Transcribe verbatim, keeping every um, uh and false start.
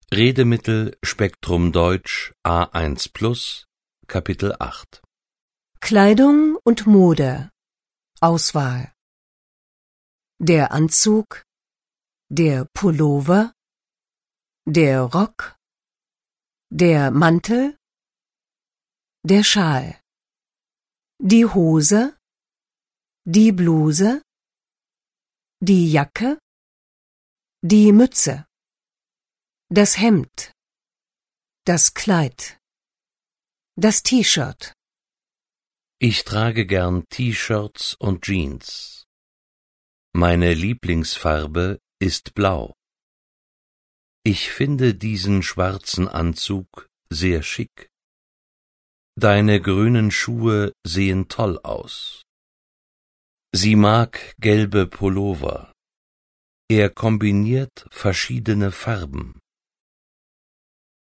Redemittel Spektrum Deutsch A eins plus, Kapitel acht. Kleidung und Mode. Auswahl. Der Anzug, der Pullover, der Rock, der Mantel, der Schal, die Hose, die Bluse, die Jacke, die Mütze, das Hemd, das Kleid, das T-Shirt. Ich trage gern T-Shirts und Jeans. Meine Lieblingsfarbe ist blau. Ich finde diesen schwarzen Anzug sehr schick. Deine grünen Schuhe sehen toll aus. Sie mag gelbe Pullover. Er kombiniert verschiedene Farben.